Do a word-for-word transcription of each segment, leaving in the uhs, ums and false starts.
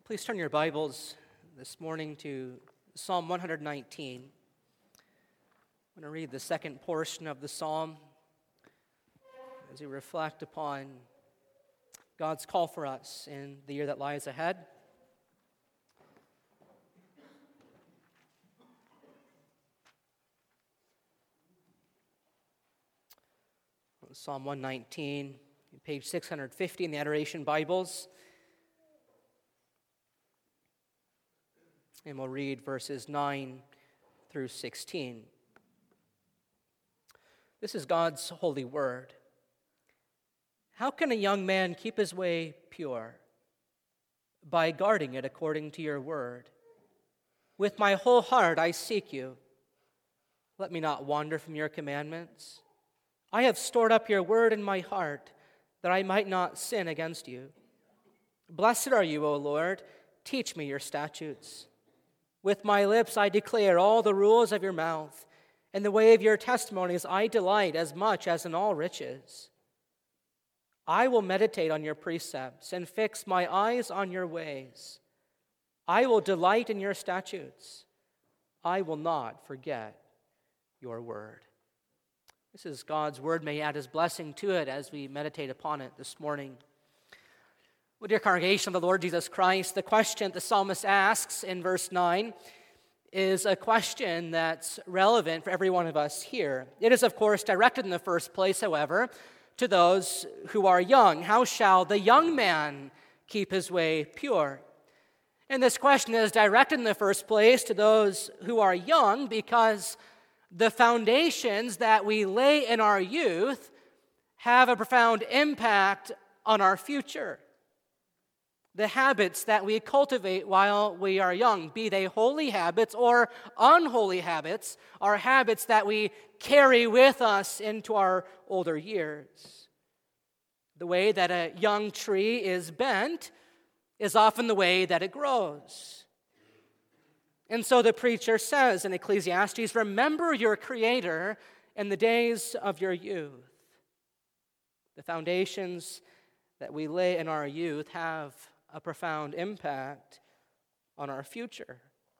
Please turn your Bibles this morning to Psalm one nineteen. I'm going to read the second portion of the psalm as we reflect upon God's call for us in the year that lies ahead. Psalm one nineteen, page six fifty in the Adoration Bibles. And we'll read verses nine through sixteen. This is God's holy word. How can a young man keep his way pure? By guarding it according to your word. With my whole heart I seek you. Let me not wander from your commandments. I have stored up your word in my heart, that I might not sin against you. Blessed are you, O Lord. Teach me your statutes. With my lips I declare all the rules of your mouth. In the way of your testimonies I delight as much as in all riches. I will meditate on your precepts and fix my eyes on your ways. I will delight in your statutes. I will not forget your word. This is God's word. May He add His blessing to it as we meditate upon it this morning. Well, dear congregation of the Lord Jesus Christ, the question the psalmist asks in verse nine is a question that's relevant for every one of us here. It is, of course, directed in the first place, however, to those who are young. How shall the young man keep his way pure? And this question is directed in the first place to those who are young because the foundations that we lay in our youth have a profound impact on our future. The habits that we cultivate while we are young, be they holy habits or unholy habits, are habits that we carry with us into our older years. The way that a young tree is bent is often the way that it grows. And so the preacher says in Ecclesiastes, remember your Creator in the days of your youth. The foundations that we lay in our youth have a profound impact on our future.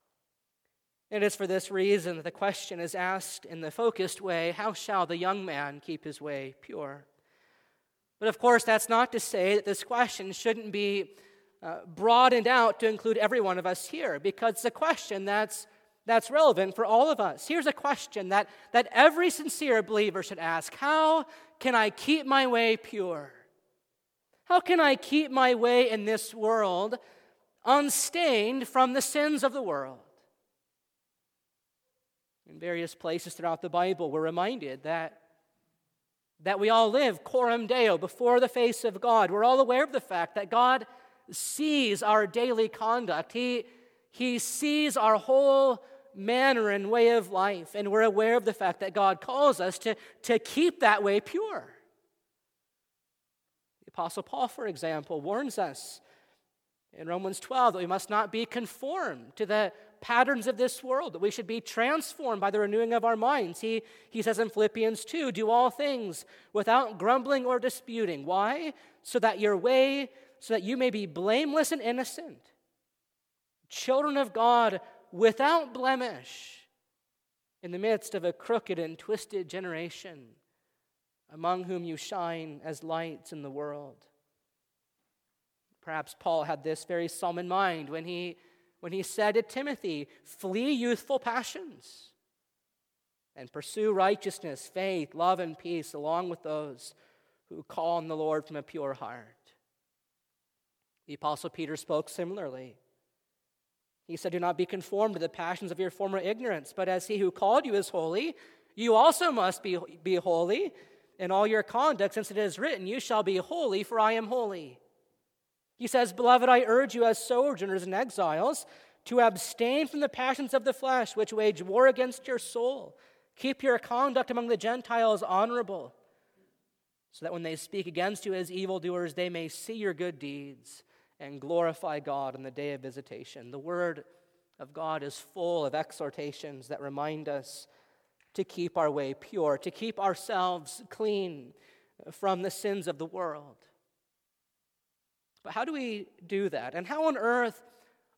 It is for this reason that the question is asked in the focused way, how shall the young man keep his way pure? But of course, that's not to say that this question shouldn't be uh, broadened out to include every one of us here, because it's a question that's, that's relevant for all of us. Here's a question that, that every sincere believer should ask: how can I keep my way pure? How can I keep my way in this world unstained from the sins of the world? In various places throughout the Bible, we're reminded that, that we all live coram Deo, before the face of God. We're all aware of the fact that God sees our daily conduct. He, he sees our whole manner and way of life, and we're aware of the fact that God calls us to, to keep that way pure. The Apostle Paul, for example, warns us in Romans twelve that we must not be conformed to the patterns of this world, that we should be transformed by the renewing of our minds. He, he says in Philippians two, do all things without grumbling or disputing. Why? So that your way, so that you may be blameless and innocent, children of God without blemish, in the midst of a crooked and twisted generation, among whom you shine as lights in the world. Perhaps Paul had this very psalm in mind when he, when he said to Timothy, flee youthful passions and pursue righteousness, faith, love, and peace along with those who call on the Lord from a pure heart. The Apostle Peter spoke similarly. He said, do not be conformed to the passions of your former ignorance, but as he who called you is holy, you also must be, be holy in all your conduct, since it is written, you shall be holy, for I am holy. He says, beloved, I urge you as sojourners and exiles to abstain from the passions of the flesh, which wage war against your soul. Keep your conduct among the Gentiles honorable, so that when they speak against you as evildoers, they may see your good deeds and glorify God on the day of visitation. The word of God is full of exhortations that remind us to keep our way pure, to keep ourselves clean from the sins of the world. But how do we do that? And how on earth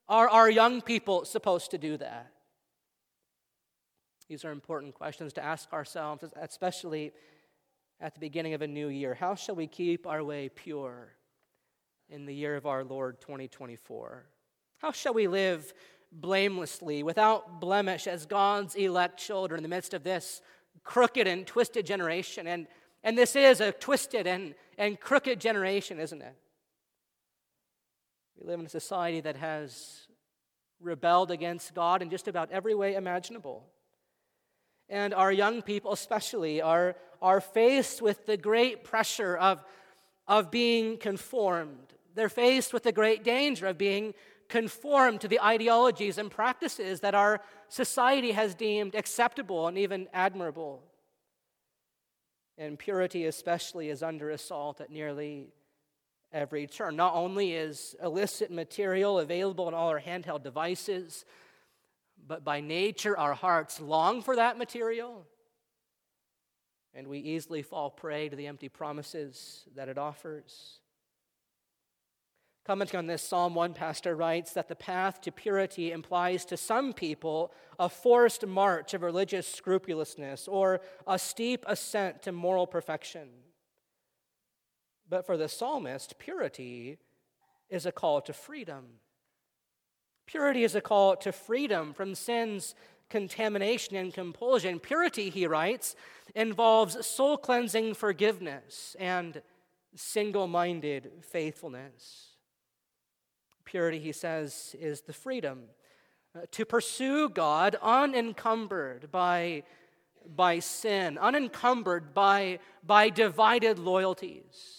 Are our young people supposed to do that? These are important questions to ask ourselves, especially at the beginning of a new year. How shall we keep our way pure in the year of our Lord twenty twenty-four? How shall we live blamelessly, without blemish, as God's elect children in the midst of this crooked and twisted generation? And, and this is a twisted and, and crooked generation, isn't it? We live in a society that has rebelled against God in just about every way imaginable. And our young people especially are, are faced with the great pressure of, of being conformed. They're faced with the great danger of being conformed to the ideologies and practices that our society has deemed acceptable and even admirable. And purity especially is under assault at nearly every turn. Not only is illicit material available in all our handheld devices, but by nature our hearts long for that material, and we easily fall prey to the empty promises that it offers. Commenting on this, Psalm one pastor writes that the path to purity implies to some people a forced march of religious scrupulousness or a steep ascent to moral perfection. But for the psalmist, purity is a call to freedom. Purity is a call to freedom from sin's contamination and compulsion. Purity, he writes, involves soul-cleansing forgiveness and single-minded faithfulness. Purity, he says, is the freedom uh, to pursue God unencumbered by, by sin, unencumbered by, by divided loyalties.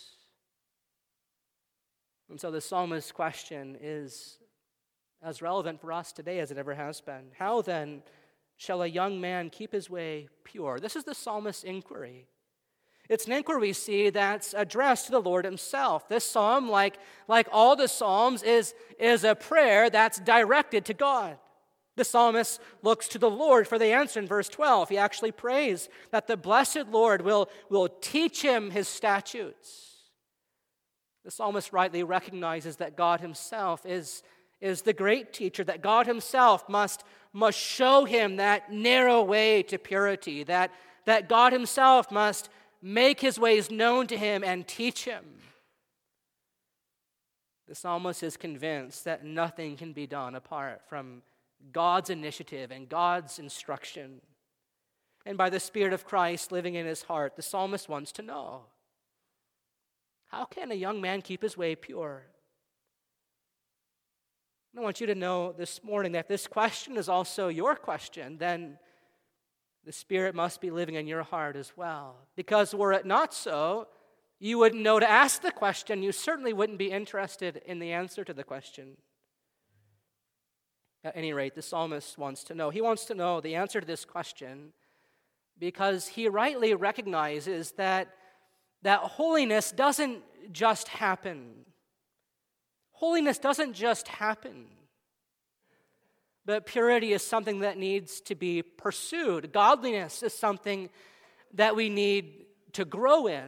And so the psalmist's question is as relevant for us today as it ever has been. How then shall a young man keep his way pure? This is the psalmist's inquiry. It's an inquiry we see that's addressed to the Lord himself. This psalm, like, like all the psalms, is, is a prayer that's directed to God. The psalmist looks to the Lord for the answer in verse twelve. He actually prays that the blessed Lord will, will teach him his statutes. The psalmist rightly recognizes that God himself is, is the great teacher, that God himself must, must show him that narrow way to purity, that, that God himself must make his ways known to him and teach him. The psalmist is convinced that nothing can be done apart from God's initiative and God's instruction. And by the Spirit of Christ living in his heart, the psalmist wants to know, how can a young man keep his way pure? I want you to know this morning that if this question is also your question, then the Spirit must be living in your heart as well. Because were it not so, you wouldn't know to ask the question. You certainly wouldn't be interested in the answer to the question. At any rate, the psalmist wants to know. He wants to know the answer to this question because he rightly recognizes that, that holiness doesn't just happen. Holiness doesn't just happen. But purity is something that needs to be pursued. Godliness is something that we need to grow in.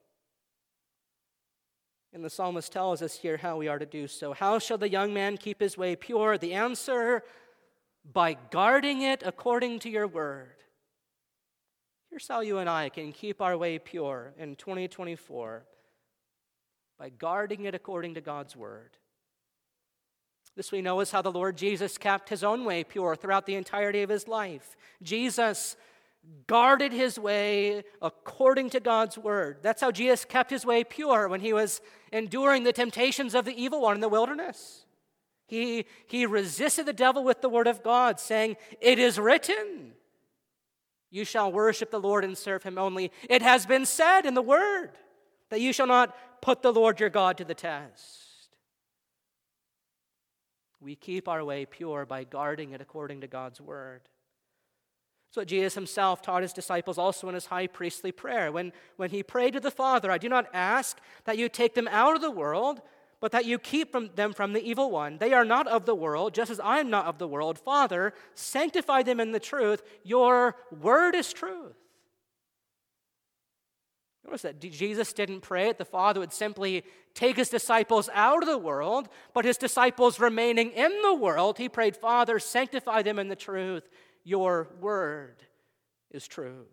And the psalmist tells us here how we are to do so. How shall the young man keep his way pure? The answer, by guarding it according to your word. Here's how you and I can keep our way pure in twenty twenty-four. By guarding it according to God's word. This we know is how the Lord Jesus kept his own way pure throughout the entirety of his life. Jesus guarded his way according to God's word. That's how Jesus kept his way pure when he was enduring the temptations of the evil one in the wilderness. He, he resisted the devil with the word of God, saying, "It is written, you shall worship the Lord and serve him only. It has been said in the word that you shall not put the Lord your God to the test." We keep our way pure by guarding it according to God's word. That's what Jesus himself taught his disciples also in his high priestly prayer. When, when he prayed to the Father, "I do not ask that you take them out of the world, but that you keep from them from the evil one. They are not of the world, just as I am not of the world. Father, sanctify them in the truth. Your word is truth." Notice that Jesus didn't pray that the Father would simply take his disciples out of the world, but his disciples remaining in the world. He prayed, Father, sanctify them in the truth. Your word is truth.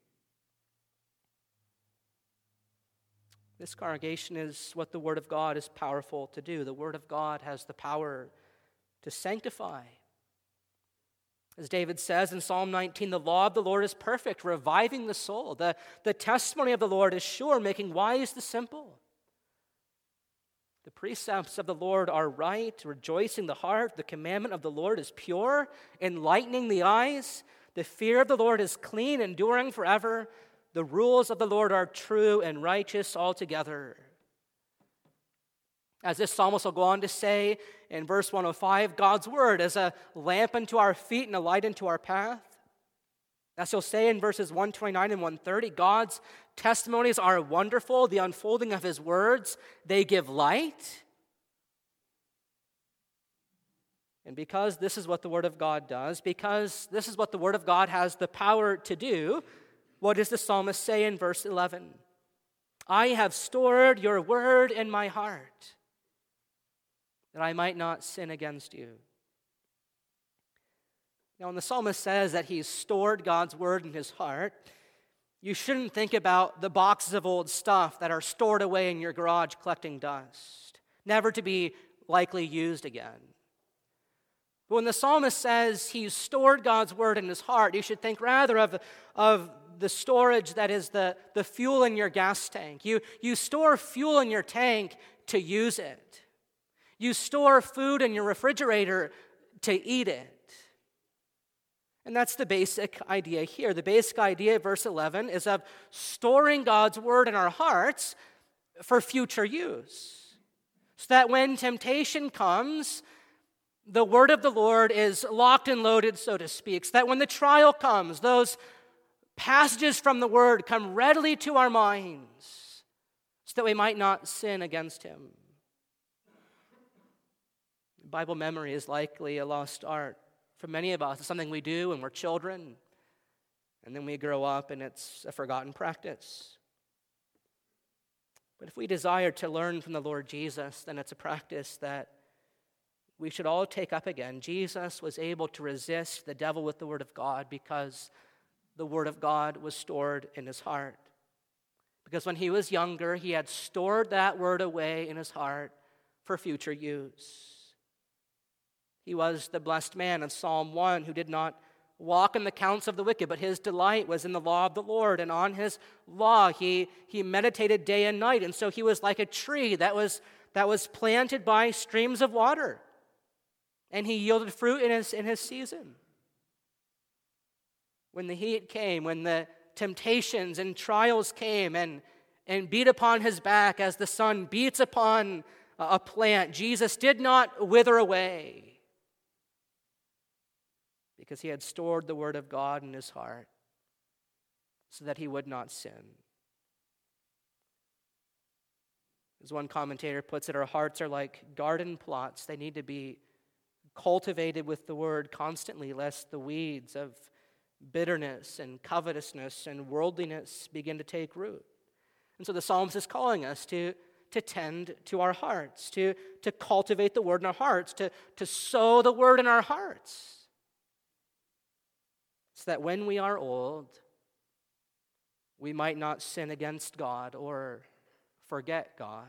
This congregation is what the Word of God is powerful to do. The Word of God has the power to sanctify. As David says in Psalm nineteen, the law of the Lord is perfect, reviving the soul. The, the testimony of the Lord is sure, making wise the simple. The precepts of the Lord are right, rejoicing the heart. The commandment of the Lord is pure, enlightening the eyes. The fear of the Lord is clean, enduring forever. The rules of the Lord are true and righteous altogether. As this psalmist will go on to say in verse one oh five, God's word is a lamp unto our feet and a light unto our path. As he'll say in verses one twenty-nine and one thirty, God's testimonies are wonderful. The unfolding of his words, they give light. And because this is what the Word of God does, because this is what the Word of God has the power to do, what does the psalmist say in verse eleven? I have stored your word in my heart, that I might not sin against you. Now, when the psalmist says that he's stored God's word in his heart, you shouldn't think about the boxes of old stuff that are stored away in your garage collecting dust, never to be likely used again. But when the psalmist says he's stored God's word in his heart, you should think rather of, of the storage that is the, the fuel in your gas tank. You, you store fuel in your tank to use it. You store food in your refrigerator to eat it. And that's the basic idea here. The basic idea, verse eleven, is of storing God's word in our hearts for future use. So that when temptation comes, the word of the Lord is locked and loaded, so to speak. So that when the trial comes, those passages from the word come readily to our minds so that we might not sin against him. Bible memory is likely a lost art for many of us. It's something we do when we're children, and then we grow up and it's a forgotten practice. But if we desire to learn from the Lord Jesus, then it's a practice that we should all take up again. Jesus was able to resist the devil with the word of God because the word of God was stored in his heart. Because when he was younger, he had stored that word away in his heart for future use. He was the blessed man in Psalm one who did not walk in the counts of the wicked, but his delight was in the law of the Lord, and on his law he, he meditated day and night. And so he was like a tree that was, that was planted by streams of water, and he yielded fruit in his, in his season. When the heat came, when the temptations and trials came and, and beat upon his back as the sun beats upon a plant, Jesus did not wither away because he had stored the word of God in his heart so that he would not sin. As one commentator puts it, our hearts are like garden plots. They need to be cultivated with the word constantly, lest the weeds of bitterness and covetousness and worldliness begin to take root. And so the psalmist is calling us to, to tend to our hearts, to, to cultivate the word in our hearts, to, to sow the word in our hearts, so that when we are old, we might not sin against God or forget God.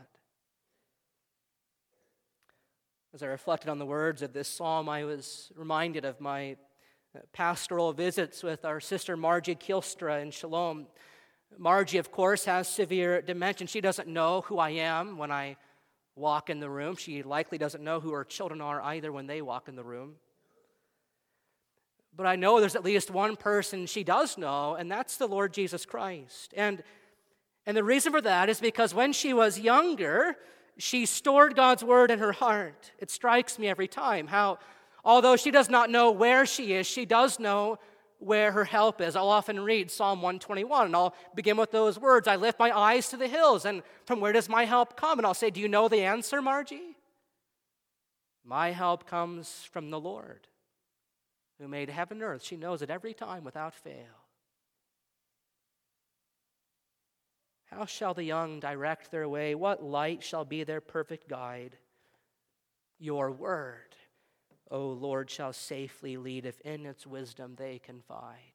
As I reflected on the words of this psalm, I was reminded of my pastoral visits with our sister Margie Kielstra in Shalom. Margie, of course, has severe dementia. She doesn't know who I am when I walk in the room. She likely doesn't know who her children are either when they walk in the room. But I know there's at least one person she does know, and that's the Lord Jesus Christ. And, and the reason for that is because when she was younger, she stored God's word in her heart. It strikes me every time how, although she does not know where she is, she does know where her help is. I'll often read Psalm one twenty-one, and I'll begin with those words, I lift my eyes to the hills, and from where does my help come? And I'll say, do you know the answer, Margie? My help comes from the Lord, who made heaven and earth. She knows it every time without fail. How shall the young direct their way? What light shall be their perfect guide? Your word, O Lord, shall safely lead if in its wisdom they confide.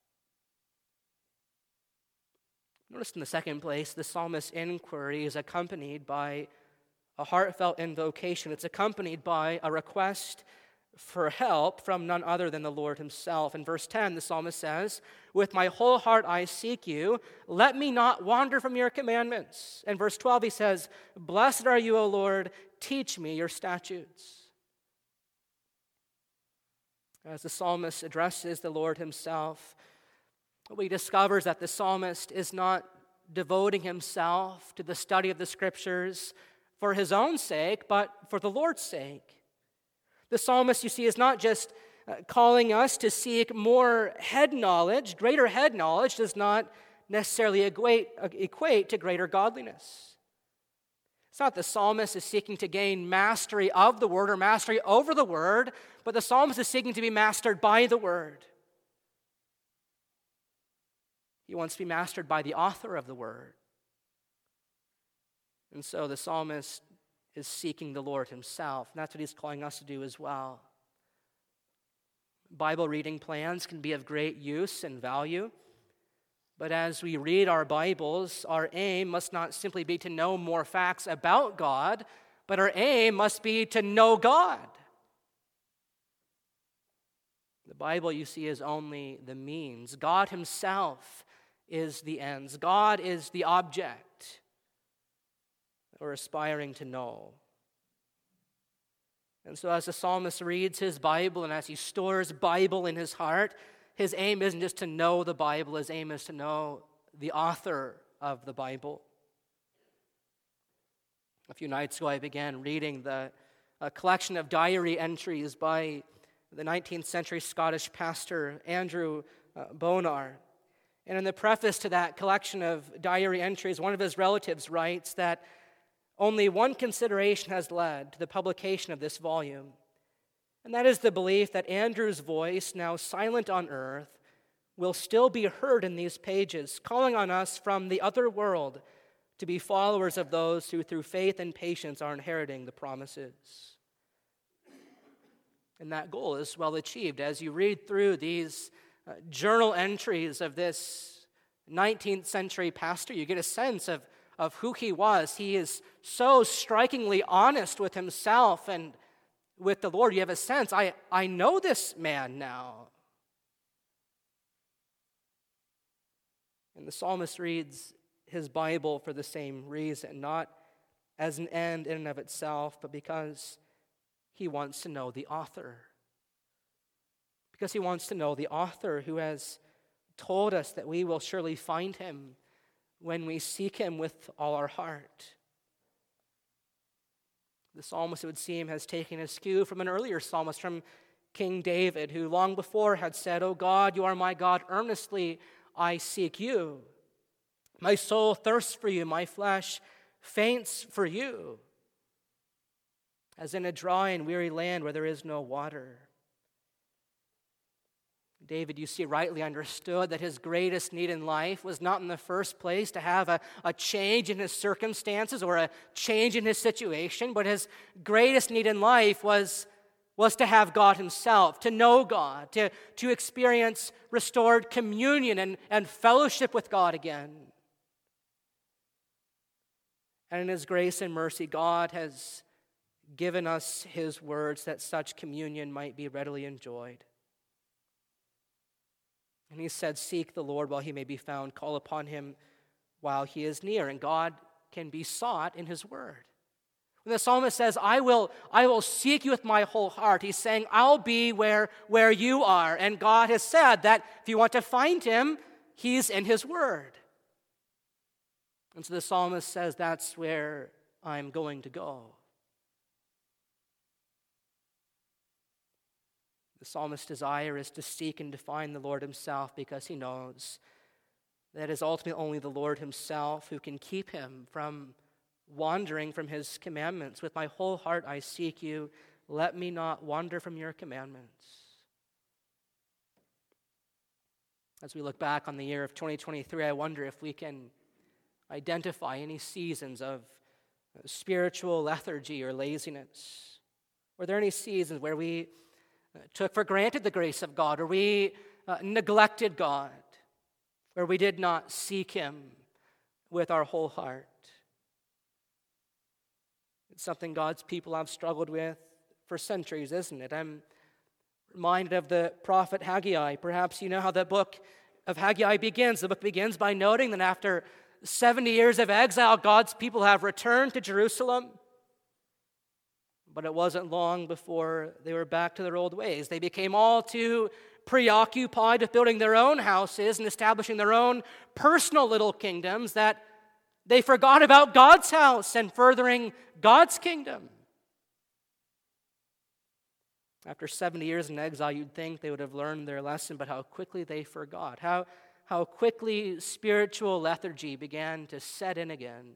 Notice in the second place, the psalmist's inquiry is accompanied by a heartfelt invocation. It's accompanied by a request for help from none other than the Lord himself. In verse ten, the psalmist says, "With my whole heart I seek you. Let me not wander from your commandments." In verse twelve, he says, "Blessed are you, O Lord. Teach me your statutes." As the psalmist addresses the Lord himself, we discover that the psalmist is not devoting himself to the study of the Scriptures for his own sake, but for the Lord's sake. The psalmist, you see, is not just uh, calling us to seek more head knowledge. Greater head knowledge does not necessarily equate, uh, equate to greater godliness. It's not the psalmist is seeking to gain mastery of the Word or mastery over the Word, but the psalmist is seeking to be mastered by the Word. He wants to be mastered by the author of the Word. And so the psalmist is seeking the Lord himself. And that's what he's calling us to do as well. Bible reading plans can be of great use and value. But as we read our Bibles, our aim must not simply be to know more facts about God, but our aim must be to know God. The Bible, you see, is only the means. God himself is the ends. God is the object that we're aspiring to know. And so as the psalmist reads his Bible and as he stores Bible in his heart, his aim isn't just to know the Bible, his aim is to know the author of the Bible. A few nights ago I began reading the a collection of diary entries by the nineteenth century Scottish pastor Andrew uh, Bonar. And in the preface to that collection of diary entries, one of his relatives writes that only one consideration has led to the publication of this volume, and that is the belief that Andrew's voice, now silent on earth, will still be heard in these pages, calling on us from the other world to be followers of those who through faith and patience are inheriting the promises. And that goal is well achieved. As you read through these uh, journal entries of this nineteenth century pastor, you get a sense of, of who he was. He is so strikingly honest with himself and with the Lord. You have a sense, I, I know this man now. And the psalmist reads his Bible for the same reason, not as an end in and of itself, but because he wants to know the author. Because he wants to know the author who has told us that we will surely find him when we seek him with all our heart. The psalmist, it would seem, has taken his cue from an earlier psalmist, from King David, who long before had said, "O God, you are my God, earnestly I seek you. My soul thirsts for you, my flesh faints for you, as in a dry and weary land where there is no water." David, you see, rightly understood that his greatest need in life was not in the first place to have a, a change in his circumstances or a change in his situation, but his greatest need in life was, was to have God himself, to know God, to, to experience restored communion and, and fellowship with God again. And in his grace and mercy, God has given us his words that such communion might be readily enjoyed. And he said, "Seek the Lord while he may be found, call upon him while he is near." And God can be sought in his word. When the psalmist says, I will, I will seek you with my whole heart, he's saying, I'll be where, where you are. And God has said that if you want to find him, he's in his word. And so the psalmist says, that's where I'm going to go. The psalmist's desire is to seek and to find the Lord himself because he knows that it is ultimately only the Lord himself who can keep him from wandering from his commandments. With my whole heart I seek you. Let me not wander from your commandments. As we look back on the year of twenty twenty-three, I wonder if we can identify any seasons of spiritual lethargy or laziness? Were there any seasons where we took for granted the grace of God, or we uh, neglected God, where we did not seek Him with our whole heart? It's something God's people have struggled with for centuries, isn't it? I'm reminded of the prophet Haggai. Perhaps you know how the book of Haggai begins. The book begins by noting that after seventy years of exile, God's people have returned to Jerusalem. But it wasn't long before they were back to their old ways. They became all too preoccupied with building their own houses and establishing their own personal little kingdoms that they forgot about God's house and furthering God's kingdom. After seventy years in exile, you'd think they would have learned their lesson, but how quickly they forgot. How, how quickly spiritual lethargy began to set in again.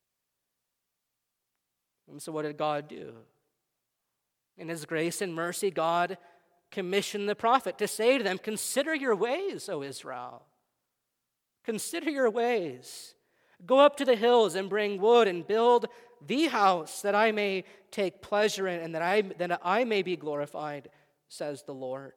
And so what did God do? In His grace and mercy, God commissioned the prophet to say to them, "Consider your ways, O Israel. Consider your ways. Go up to the hills and bring wood and build the house that I may take pleasure in and that I, that I may be glorified, says the Lord."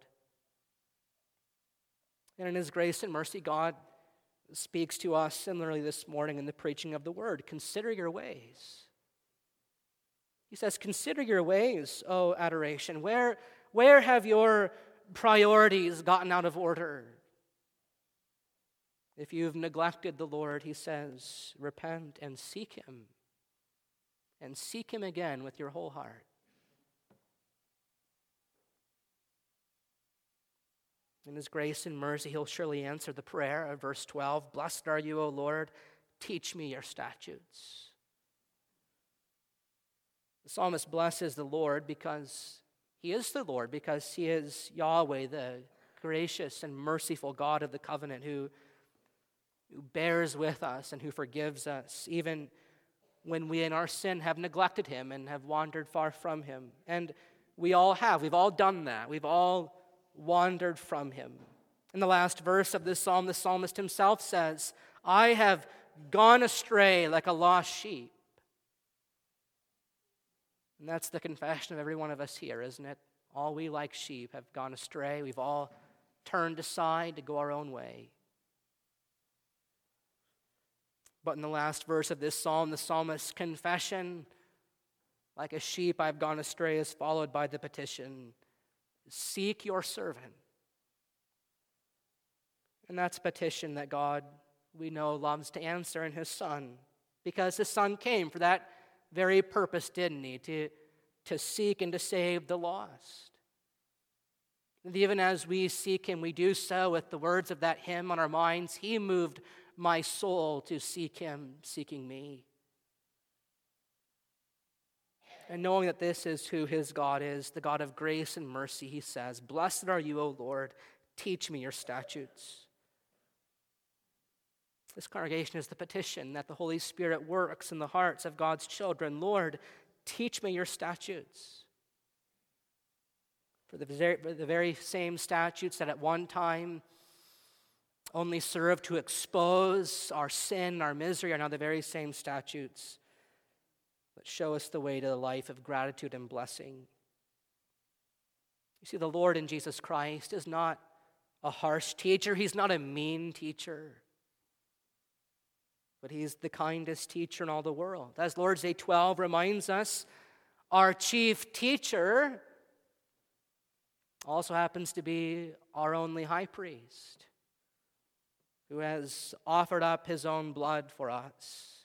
And in His grace and mercy, God speaks to us similarly this morning in the preaching of the word. Consider your ways. He says, consider your ways, O adoration. Where, where have your priorities gotten out of order? If you've neglected the Lord, He says, repent and seek Him. And seek Him again with your whole heart. In His grace and mercy, He'll surely answer the prayer of verse twelve. Blessed are you, O Lord, teach me your statutes. The psalmist blesses the Lord because He is the Lord, because He is Yahweh, the gracious and merciful God of the covenant, who, who bears with us and who forgives us, even when we in our sin have neglected Him and have wandered far from Him. And we all have. We've all done that. We've all wandered from Him. In the last verse of this psalm, the psalmist himself says, I have gone astray like a lost sheep. And that's the confession of every one of us here, isn't it? All we like sheep have gone astray. We've all turned aside to go our own way. But in the last verse of this psalm, the psalmist's confession, like a sheep I've gone astray, is followed by the petition, seek your servant. And that's a petition that God, we know, loves to answer in His Son, because His Son came for that very purpose, didn't He? To, to seek and to save the lost. And even as we seek Him, we do so with the words of that hymn on our minds. He moved my soul to seek Him, seeking me. And knowing that this is who His God is, the God of grace and mercy, He says, blessed are you, O Lord, teach me your statutes. This congregation is the petition that the Holy Spirit works in the hearts of God's children. Lord, teach me your statutes. For the very, for the very same statutes that at one time only served to expose our sin, our misery, are now the very same statutes that show us the way to the life of gratitude and blessing. You see, the Lord in Jesus Christ is not a harsh teacher. He's not a mean teacher. But He's the kindest teacher in all the world. As Lord's Day twelve reminds us, our chief teacher also happens to be our only high priest, who has offered up His own blood for us.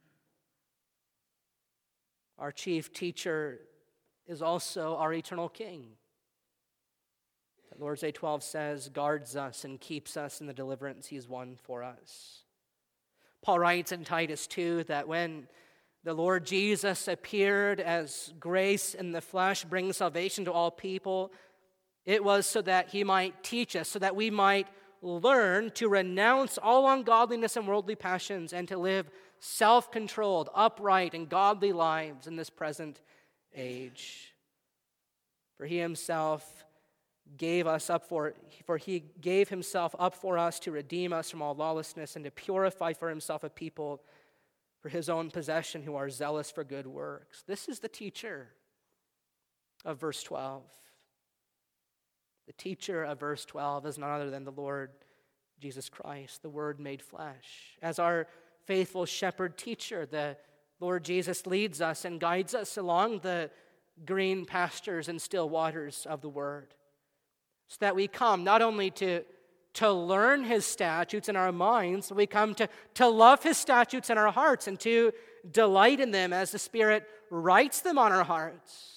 Our chief teacher is also our eternal King. Lord's Day twelve says, guards us and keeps us in the deliverance He's won for us. Paul writes in Titus two that when the Lord Jesus appeared as grace in the flesh, bringing salvation to all people, it was so that He might teach us, so that we might learn to renounce all ungodliness and worldly passions and to live self-controlled, upright, and godly lives in this present age. For He Himself gave us up for, for he gave himself up for us to redeem us from all lawlessness and to purify for himself a people for his own possession who are zealous for good works. This is the teacher of verse twelve. The teacher of verse twelve is none other than the Lord Jesus Christ, the Word made flesh. As our faithful shepherd teacher, the Lord Jesus leads us and guides us along the green pastures and still waters of the Word, so that we come not only to, to learn his statutes in our minds, but we come to, to love his statutes in our hearts and to delight in them as the Spirit writes them on our hearts.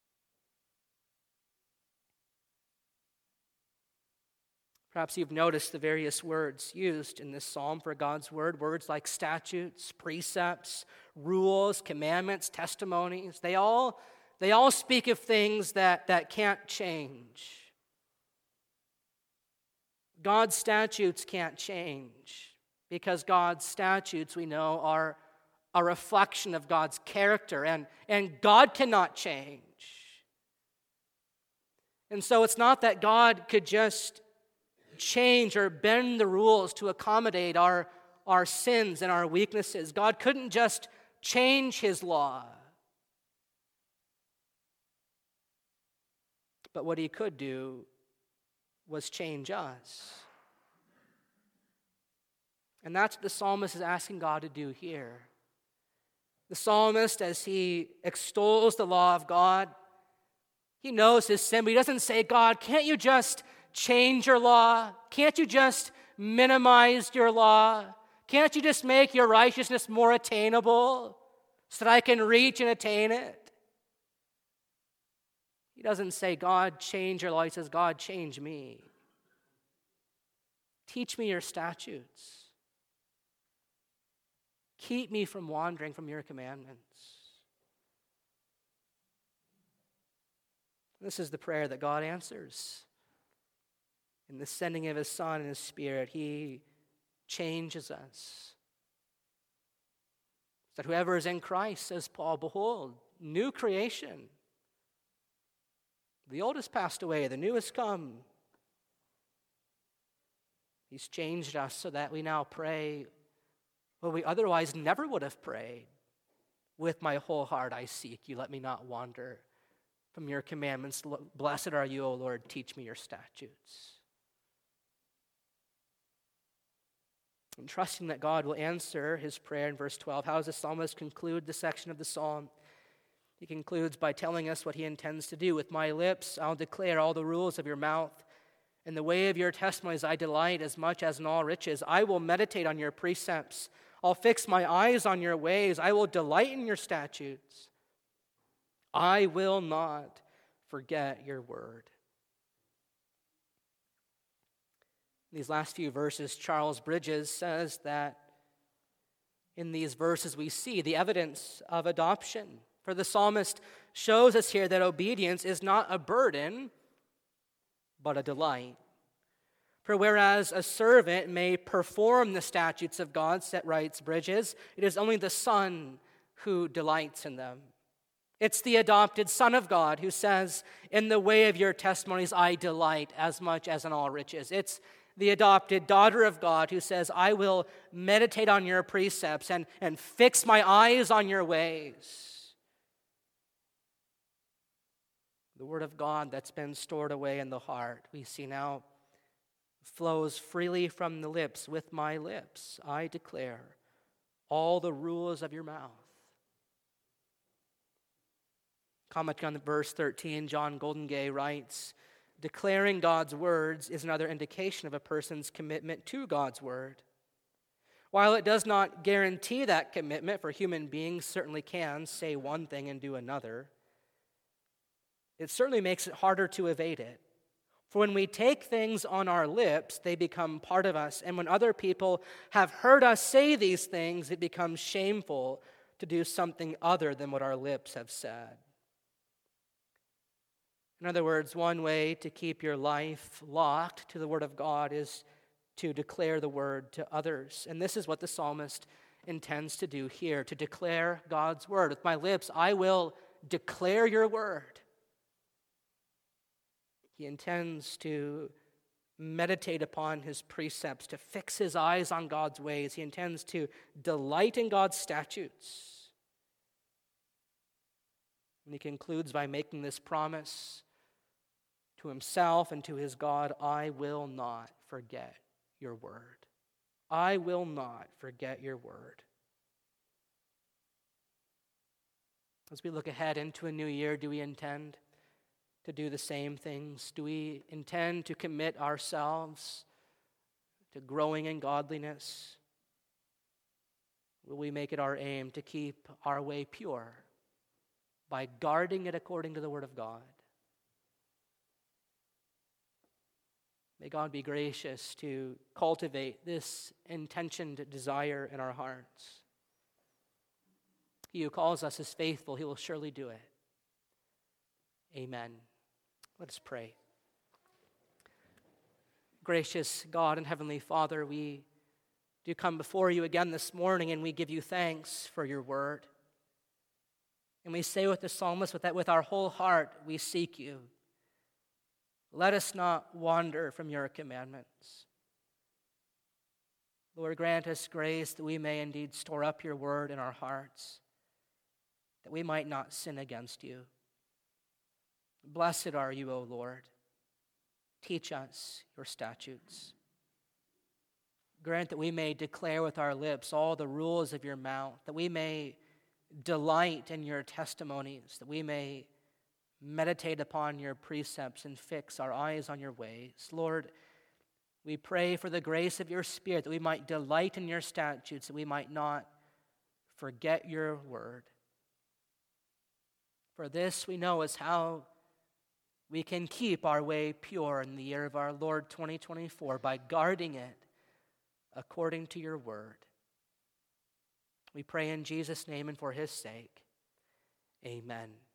Perhaps you've noticed the various words used in this psalm for God's word, words like statutes, precepts, rules, commandments, testimonies. They all, they all speak of things that, that can't change. God's statutes can't change because God's statutes, we know, are a reflection of God's character, and, and God cannot change. And so it's not that God could just change or bend the rules to accommodate our, our sins and our weaknesses. God couldn't just change his law. But what he could do was change us. And that's what the psalmist is asking God to do here. The psalmist, as he extols the law of God, he knows his sin, but he doesn't say, God, can't you just change your law? Can't you just minimize your law? Can't you just make your righteousness more attainable so that I can reach and attain it? He doesn't say, God, change your law. He says, God, change me. Teach me your statutes. Keep me from wandering from your commandments. This is the prayer that God answers. In the sending of his Son and his Spirit, he changes us. That whoever is in Christ, says Paul, behold, new creation. The old has passed away, the new has come. He's changed us so that we now pray what we otherwise never would have prayed. With my whole heart I seek you, let me not wander from your commandments. Blessed are you, O Lord, teach me your statutes. And trusting that God will answer his prayer in verse twelve, how does the psalmist conclude the section of the psalm? He concludes by telling us what he intends to do. With my lips I'll declare all the rules of your mouth. In the way of your testimonies I delight as much as in all riches. I will meditate on your precepts. I'll fix my eyes on your ways. I will delight in your statutes. I will not forget your word. In these last few verses, Charles Bridges says that in these verses we see the evidence of adoption. For the psalmist shows us here that obedience is not a burden, but a delight. For whereas a servant may perform the statutes of God, set writes Bridges, it is only the Son who delights in them. It's the adopted Son of God who says, in the way of your testimonies I delight as much as in all riches. It's the adopted daughter of God who says, I will meditate on your precepts and, and fix my eyes on your ways. The word of God that's been stored away in the heart, we see now, flows freely from the lips. With my lips I declare all the rules of your mouth. Commenting on verse thirteen, John Goldingay writes, declaring God's words is another indication of a person's commitment to God's word. While it does not guarantee that commitment, for human beings certainly can say one thing and do another, it certainly makes it harder to evade it. For when we take things on our lips, they become part of us. And when other people have heard us say these things, it becomes shameful to do something other than what our lips have said. In other words, one way to keep your life locked to the Word of God is to declare the Word to others. And this is what the psalmist intends to do here, to declare God's Word. With my lips, I will declare your Word. He intends to meditate upon his precepts, to fix his eyes on God's ways. He intends to delight in God's statutes. And he concludes by making this promise to himself and to his God: I will not forget your word. I will not forget your word. As we look ahead into a new year, do we intend to do the same things? Do we intend to commit ourselves to growing in godliness? Will we make it our aim to keep our way pure by guarding it according to the Word of God? May God be gracious to cultivate this intentioned desire in our hearts. He who calls us is faithful. He will surely do it. Amen. Let us pray. Gracious God and Heavenly Father, we do come before you again this morning, and we give you thanks for your word. And we say with the psalmist, with that, with our whole heart, we seek you. Let us not wander from your commandments. Lord, grant us grace that we may indeed store up your word in our hearts, that we might not sin against you. Blessed are you, O Lord. Teach us your statutes. Grant that we may declare with our lips all the rules of your mouth, that we may delight in your testimonies, that we may meditate upon your precepts and fix our eyes on your ways. Lord, we pray for the grace of your Spirit, that we might delight in your statutes, that we might not forget your word. For this we know is how we can keep our way pure in the year of our Lord twenty twenty-four, by guarding it according to your word. We pray in Jesus' name and for his sake. Amen.